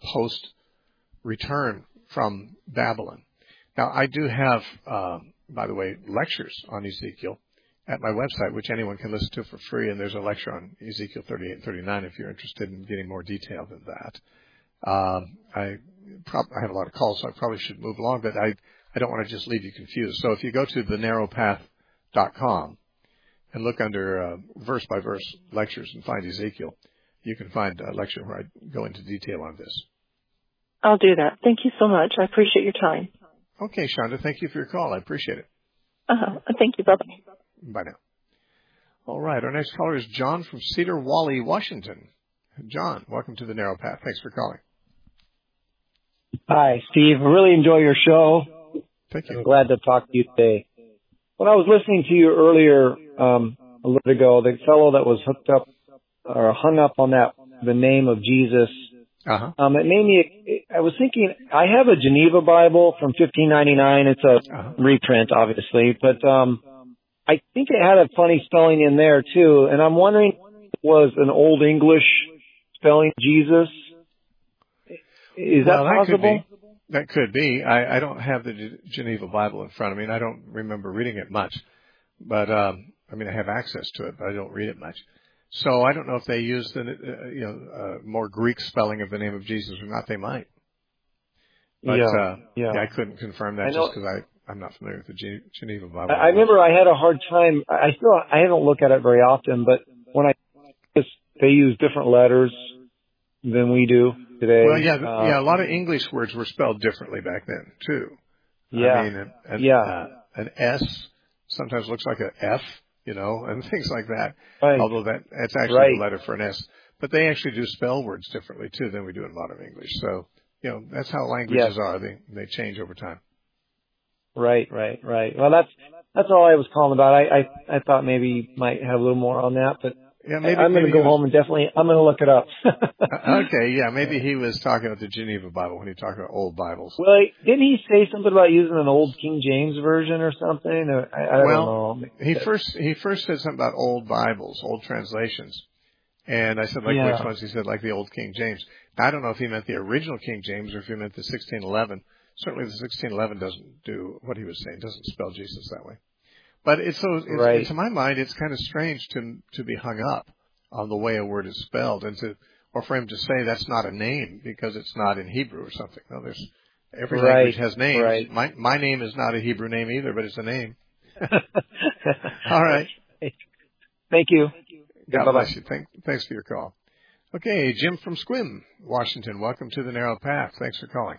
post-return from Babylon. Now, I do have, um, by the way, lectures on Ezekiel at my website, which anyone can listen to for free, and there's a lecture on Ezekiel thirty-eight and thirty-nine if you're interested in getting more detail than that. Um, I, prob- I have a lot of calls, so I probably should move along, but I, I don't want to just leave you confused. So if you go to the narrow path dot com and look under uh, verse-by-verse lectures and find Ezekiel, you can find a lecture where I go into detail on this. I'll do that. Thank you so much. I appreciate your time. Okay, Shonda, thank you for your call. I appreciate it. Uh-huh. Thank you. Bye-bye. Bye now. All right, our next caller is John from Cedar Wally, Washington. John, welcome to the Narrow Path. Thanks for calling. Hi, Steve. I really enjoy your show. Thank you. I'm glad to talk to you today. When I was listening to you earlier, um, a little ago, the fellow that was hooked up or hung up on that, the name of Jesus, uh-huh. um, it made me, I was thinking, I have a Geneva Bible from fifteen ninety-nine. It's a uh-huh. reprint, obviously, but, um, I think it had a funny spelling in there too, and I'm wondering if it was an Old English spelling Jesus. Is well, that possible? That could be. That could be. I, I don't have the G- Geneva Bible in front of me, and I don't remember reading it much. But um, I mean, I have access to it, but I don't read it much. So I don't know if they used the uh, you know uh, more Greek spelling of the name of Jesus or not. They might. But yeah, uh, yeah. yeah, I couldn't confirm that just because I. I'm not familiar with the G- Geneva Bible. I, I remember I had a hard time. I still I haven't looked at it very often, but when I just they use different letters than we do today. Well, yeah, uh, yeah. A lot of English words were spelled differently back then too. Yeah, I mean, an, an, yeah. Uh, an S sometimes looks like an F, you know, and things like that. Right. Although that that's actually right. the letter for an S. But they actually do spell words differently too than we do in modern English. So you know that's how languages yes. are. They they change over time. Right, right, right. Well, that's that's all I was calling about. I I, I thought maybe you might have a little more on that, but Yeah, maybe, I'm going to go was, home and definitely, I'm going to look it up. Okay, yeah, maybe he was talking about the Geneva Bible when he talked about old Bibles. Well, didn't he say something about using an old King James version or something? Or, I, I well, don't know. he first he first said something about old Bibles, old translations. And I said, like, yeah. which ones? He said, like the old King James. Now, I don't know if he meant the original King James or if he meant the sixteen eleven. Certainly the sixteen eleven doesn't do what he was saying, doesn't spell Jesus that way. But it's so, it's, right. to my mind, it's kind of strange to to be hung up on the way a word is spelled, and to, or for him to say that's not a name because it's not in Hebrew or something. No, there's every right. language has names. Right. My my name is not a Hebrew name either, but it's a name. All right. Thank you. God Bye-bye. bless you. Thank, thanks for your call. Okay, Jim from Squim, Washington. Welcome to the Narrow Path. Thanks for calling.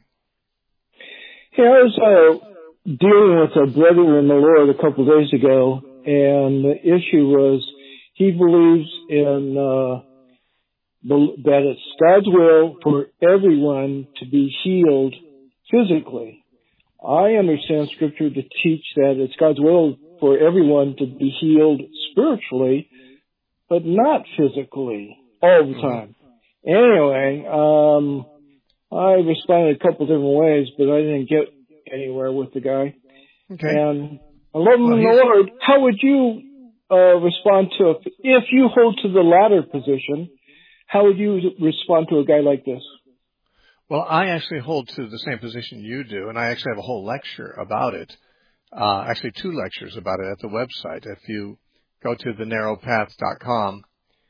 Hey, I was uh, dealing with a brother in the Lord a couple of days ago, and the issue was he believes in uh, the, that it's God's will for everyone to be healed physically. I understand Scripture to teach that it's God's will for everyone to be healed spiritually, but not physically all the time. Mm-hmm. Anyway, um, I responded a couple different ways, but I didn't get anywhere with the guy. Okay. And I love him well, in the Lord. How would you uh, respond to, a, if you hold to the latter position, how would you respond to a guy like this? Well, I actually hold to the same position you do, and I actually have a whole lecture about it, uh, actually two lectures about it at the website. If you go to the narrow path dot com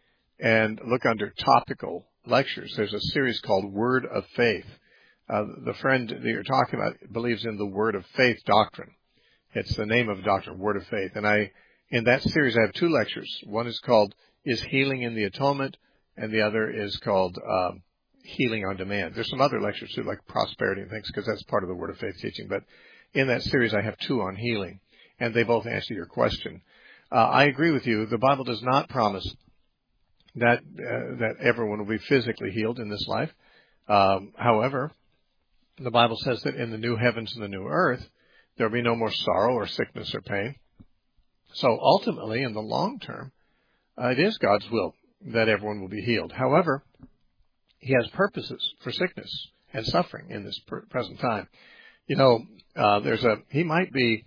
and look under topical lectures, there's a series called Word of Faith. Uh, the friend that you're talking about believes in the Word of Faith doctrine. It's the name of the doctrine, Word of Faith. And I, in that series, I have two lectures. One is called Is Healing in the Atonement? And the other is called um, Healing on Demand. There's some other lectures too, like prosperity and things, because that's part of the Word of Faith teaching. But in that series, I have two on healing, and they both answer your question. Uh, I agree with you. The Bible does not promise that uh, that everyone will be physically healed in this life. Um, however, the Bible says that in the new heavens and the new earth, there will be no more sorrow or sickness or pain. So ultimately, in the long term, uh, it is God's will that everyone will be healed. However, He has purposes for sickness and suffering in this pr- present time. You know, uh, there's a he might be.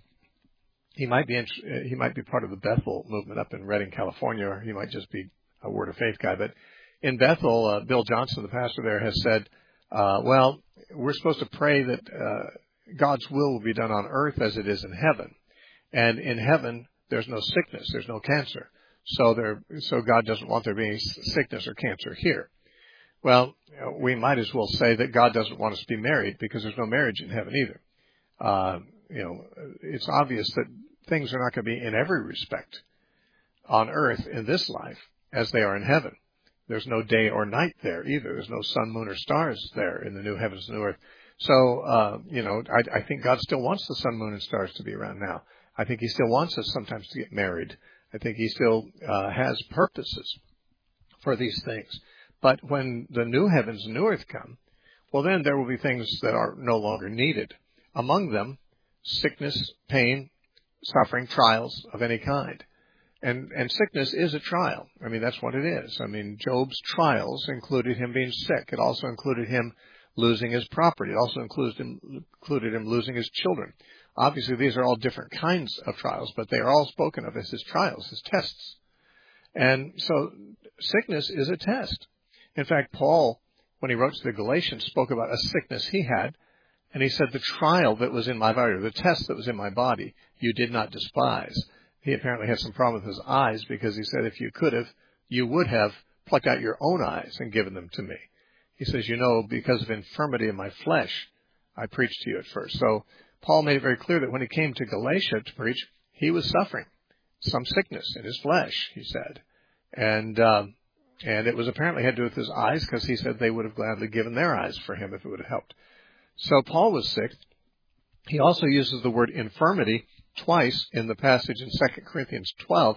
He might be he might be part of the Bethel movement up in Redding, California, or he might just be a Word of Faith guy. But in Bethel, uh, Bill Johnson, the pastor there, has said, uh, well, we're supposed to pray that uh, God's will will be done on earth as it is in heaven. And in heaven, there's no sickness, there's no cancer. So there, so God doesn't want there being sickness or cancer here. Well, we might as well say that God doesn't want us to be married because there's no marriage in heaven either. Uh, you know, it's obvious that things are not going to be in every respect on earth in this life as they are in heaven. There's no day or night there either. There's no sun, moon, or stars there in the new heavens and new earth. So, uh, you know, I, I think God still wants the sun, moon, and stars to be around now. I think He still wants us sometimes to get married. I think He still uh, has purposes for these things. But when the new heavens and new earth come, well, then there will be things that are no longer needed. Among them, sickness, pain, suffering, trials of any kind. And and sickness is a trial. I mean, that's what it is. I mean, Job's trials included him being sick. It also included him losing his property. It also included him, included him losing his children. Obviously, these are all different kinds of trials, but they are all spoken of as his trials, his tests. And so sickness is a test. In fact, Paul, when he wrote to the Galatians, spoke about a sickness he had. And he said, the trial that was in my body, or the test that was in my body, you did not despise. He apparently had some problem with his eyes because he said, if you could have, you would have plucked out your own eyes and given them to me. He says, you know, because of infirmity in my flesh, I preached to you at first. So Paul made it very clear that when he came to Galatia to preach, he was suffering some sickness in his flesh, he said. And, um, and it was apparently had to do with his eyes because he said they would have gladly given their eyes for him if it would have helped. So Paul was sick. He also uses the word infirmity twice in the passage in Second Corinthians twelve,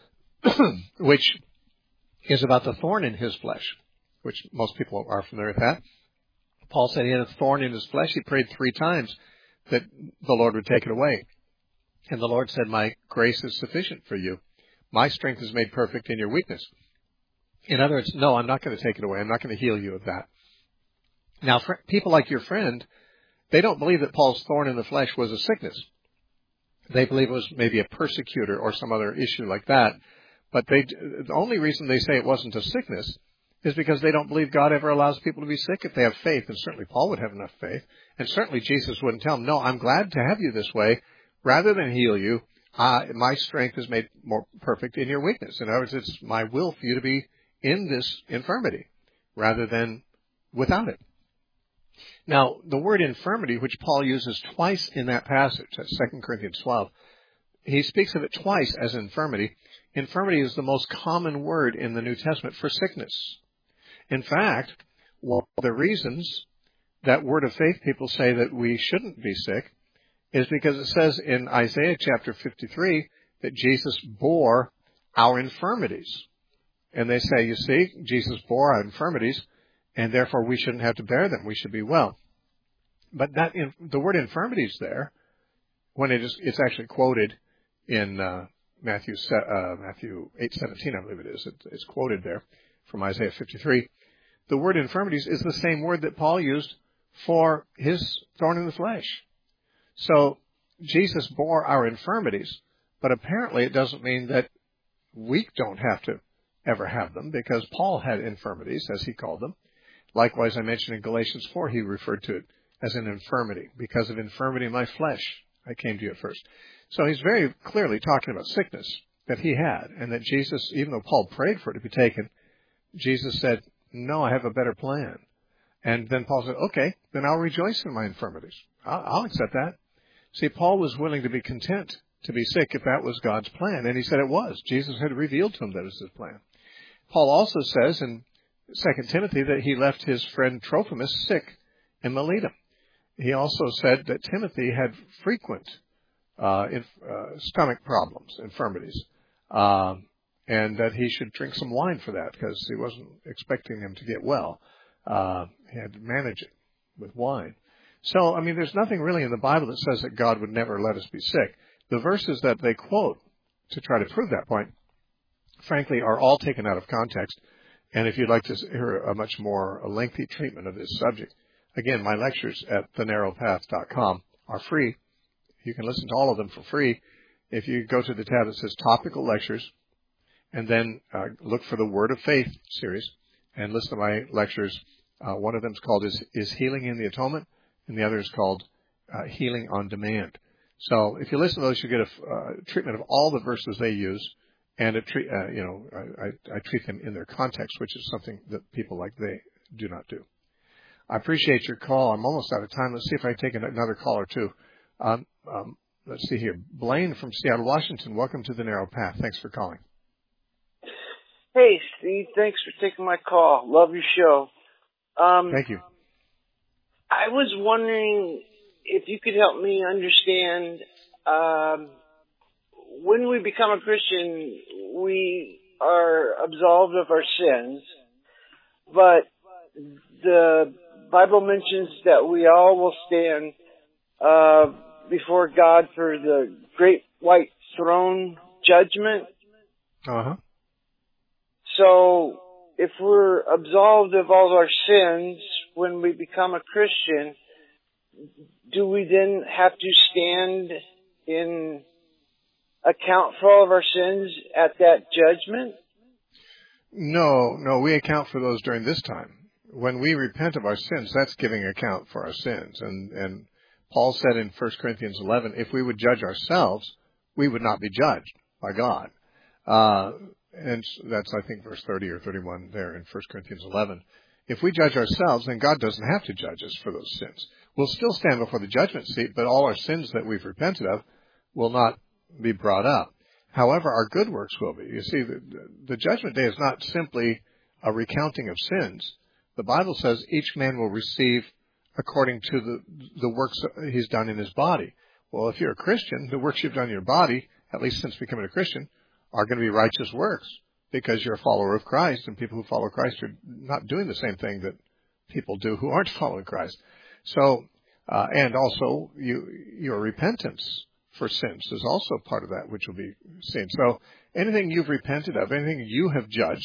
which is about the thorn in his flesh, which most people are familiar with that. Paul said he had a thorn in his flesh. He prayed three times that the Lord would take it away. And the Lord said, my grace is sufficient for you. My strength is made perfect in your weakness. In other words, no, I'm not going to take it away. I'm not going to heal you of that. Now, fr- people like your friend, they don't believe that Paul's thorn in the flesh was a sickness. They believe it was maybe a persecutor or some other issue like that. But they, the only reason they say it wasn't a sickness is because they don't believe God ever allows people to be sick if they have faith. And certainly Paul would have enough faith. And certainly Jesus wouldn't tell him, no, I'm glad to have you this way. Rather than heal you, uh, my strength is made more perfect in your weakness. In other words, it's my will for you to be in this infirmity rather than without it. Now, the word infirmity, which Paul uses twice in that passage, that's Second Corinthians twelve, he speaks of it twice as infirmity. Infirmity is the most common word in the New Testament for sickness. In fact, one of the reasons that Word of Faith people say that we shouldn't be sick is because it says in Isaiah chapter fifty-three that Jesus bore our infirmities. And they say, you see, Jesus bore our infirmities, and therefore we shouldn't have to bear them. We should be well. But that in, the word infirmities there, when it is, it's actually quoted in uh, Matthew uh, Matthew eight seventeen, I believe it is. It, it's quoted there from Isaiah fifty-three. The word infirmities is the same word that Paul used for his thorn in the flesh. So Jesus bore our infirmities, but apparently it doesn't mean that we don't have to ever have them, because Paul had infirmities, as he called them. Likewise, I mentioned in Galatians four, he referred to it as an infirmity. Because of infirmity in my flesh, I came to you at first. So he's very clearly talking about sickness that he had, and that Jesus, even though Paul prayed for it to be taken, Jesus said, no, I have a better plan. And then Paul said, okay, then I'll rejoice in my infirmities. I'll, I'll accept that. See, Paul was willing to be content to be sick if that was God's plan, and he said it was. Jesus had revealed to him that it was his plan. Paul also says in Second Timothy that he left his friend Trophimus sick in Miletum. He also said that Timothy had frequent uh, inf- uh, stomach problems, infirmities, uh, and that he should drink some wine for that because he wasn't expecting him to get well. Uh, he had to manage it with wine. So, I mean, there's nothing really in the Bible that says that God would never let us be sick. The verses that they quote to try to prove that point, frankly, are all taken out of context. And if you'd like to hear a much more lengthy treatment of this subject, again, my lectures at the narrow path dot com are free. You can listen to all of them for free. If you go to the tab that says Topical Lectures, and then uh, look for the Word of Faith series, and listen to my lectures. Uh, one of them is called Is, Is Healing in the Atonement, and the other is called uh, Healing on Demand. So if you listen to those, you get a uh, treatment of all the verses they use, and a treat, uh, you know, I, I, I treat them in their context, which is something that people like they do not do. I appreciate your call. I'm almost out of time. Let's see if I can take another call or two. Um, um, let's see here. Blaine from Seattle, Washington. Welcome to the Narrow Path. Thanks for calling. Hey, Steve. Thanks for taking my call. Love your show. Um, Thank you. I was wondering if you could help me understand, um, when we become a Christian, we are absolved of our sins, but the Bible mentions that we all will stand uh, before God for the great white throne judgment. Uh-huh. So if we're absolved of all our sins when we become a Christian, do we then have to stand in account for all of our sins at that judgment? No, no, we account for those during this time. When we repent of our sins, that's giving account for our sins. And, and Paul said in First Corinthians eleven, if we would judge ourselves, we would not be judged by God. Uh, and that's, I think, verse thirty or thirty-one there in First Corinthians eleven. If we judge ourselves, then God doesn't have to judge us for those sins. We'll still stand before the judgment seat, but all our sins that we've repented of will not be brought up. However, our good works will be. You see, the, the judgment day is not simply a recounting of sins. The Bible says each man will receive according to the, the works he's done in his body. Well, if you're a Christian, the works you've done in your body, at least since becoming a Christian, are going to be righteous works because you're a follower of Christ, and people who follow Christ are not doing the same thing that people do who aren't following Christ. So, uh, and also you, your repentance for sins is also part of that, which will be seen. So anything you've repented of, anything you have judged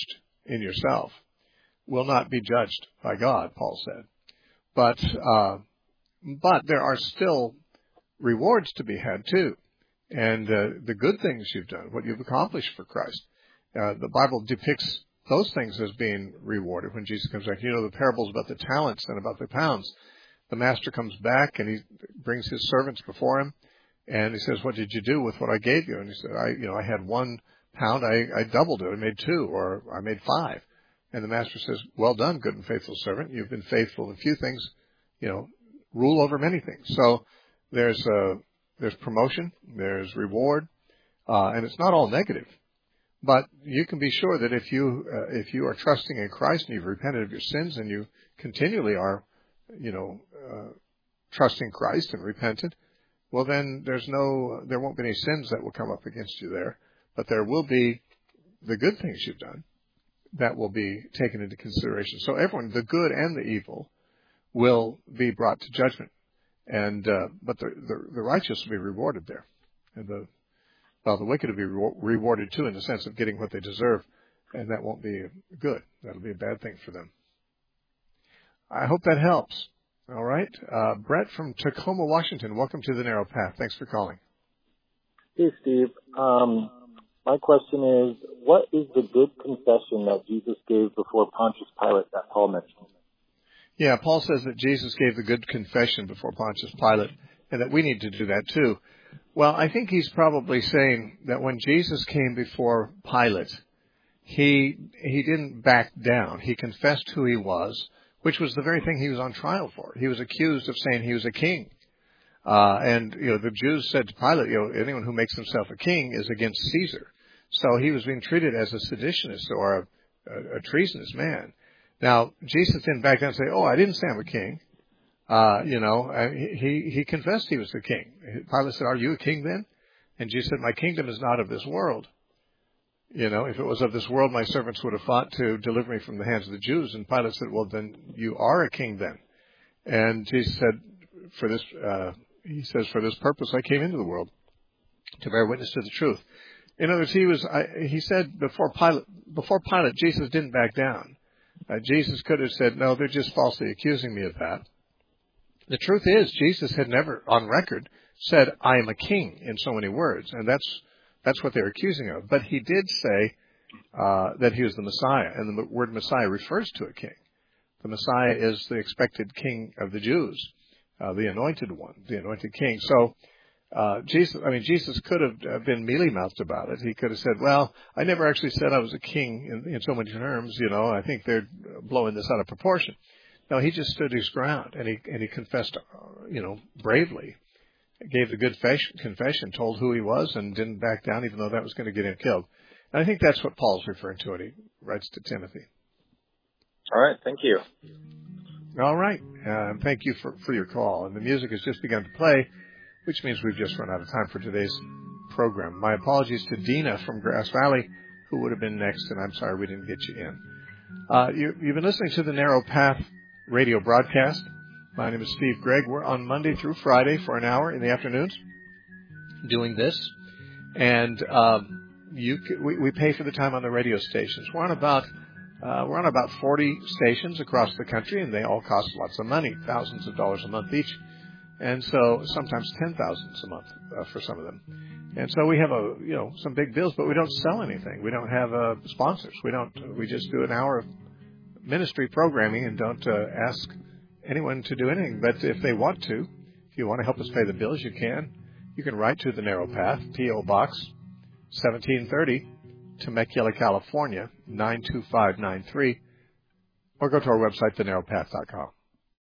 in yourself will not be judged by God, Paul said. But, uh, but there are still rewards to be had too. And, uh, the good things you've done, what you've accomplished for Christ. Uh, the Bible depicts those things as being rewarded when Jesus comes back. You know, the parables about the talents and about the pounds. The master comes back and he brings his servants before him and he says, what did you do with what I gave you? And he said, I, you know, I had one pound. I, I doubled it. I made two, or I made five. And the master says, well done, good and faithful servant. You've been faithful in a few things, you know, rule over many things. So there's, uh, there's promotion, there's reward, uh, and it's not all negative. But you can be sure that if you, uh, if you are trusting in Christ and you've repented of your sins and you continually are, you know, uh, trusting Christ and repentant, well then there's no, there won't be any sins that will come up against you there, but there will be the good things you've done that will be taken into consideration. So everyone, the good and the evil, will be brought to judgment, and uh, but the, the the righteous will be rewarded there, and the well, the wicked will be re- rewarded too in the sense of getting what they deserve, and that won't be good. That'll be a bad thing for them. I hope that helps. All right. Uh, Brett from Tacoma, Washington. Welcome to the Narrow Path. Thanks for calling. Hey, Steve. Um, my question is, what is the good confession that Jesus gave before Pontius Pilate that Paul mentioned? Yeah, Paul says that Jesus gave the good confession before Pontius Pilate, and that we need to do that too. Well, I think he's probably saying that when Jesus came before Pilate, he he didn't back down. He confessed who he was, which was the very thing he was on trial for. He was accused of saying he was a king. Uh, and, you know, the Jews said to Pilate, you know, anyone who makes himself a king is against Caesar. So he was being treated as a seditionist or a, a, a treasonous man. Now, Jesus didn't back down and say, oh, I didn't say I'm a king. Uh, you know, he, he confessed he was the king. Pilate said, are you a king then? And Jesus said, my kingdom is not of this world. You know, if it was of this world, my servants would have fought to deliver me from the hands of the Jews. And Pilate said, well, then you are a king then. And Jesus said, for this, uh, he says, for this purpose I came into the world, to bear witness to the truth. In other words, he was, I, he said before Pilate, before Pilate, Jesus didn't back down. Uh, Jesus could have said, no, they're just falsely accusing me of that. The truth is, Jesus had never, on record, said, I am a king in so many words. And that's, that's what they're accusing of. But he did say, uh, that he was the Messiah. And the word Messiah refers to a king. The Messiah is the expected king of the Jews, uh, the anointed one, the anointed king. So, Uh, Jesus, I mean, Jesus could have been mealy-mouthed about it. He could have said, well, I never actually said I was a king in, in so many terms, you know, I think they're blowing this out of proportion. No, he just stood his ground and he, and he confessed, you know, bravely, gave the good confession, told who he was and didn't back down even though that was going to get him killed. And I think that's what Paul's referring to when he writes to Timothy. All right. Thank you. All right. Uh, thank you for, for your call. And the music has just begun to play, which means we've just run out of time for today's program. My apologies to Dina from Grass Valley, who would have been next, and I'm sorry we didn't get you in. Uh, you, you've been listening to the Narrow Path radio broadcast. My name is Steve Gregg. We're on Monday through Friday for an hour in the afternoons doing this. And um, you, we, we pay for the time on the radio stations. We're on about uh, we're on about forty stations across the country, and they all cost lots of money, thousands of dollars a month each. And so sometimes ten thousands a month uh, for some of them. And so we have a, you know, some big bills, but we don't sell anything. We don't have uh, sponsors. We don't, we just do an hour of ministry programming and don't uh, ask anyone to do anything. But if they want to, if you want to help us pay the bills, you can. You can write to the Narrow Path, P O Box seventeen thirty, Temecula, California, nine two five nine three, or go to our website, the narrow path dot com.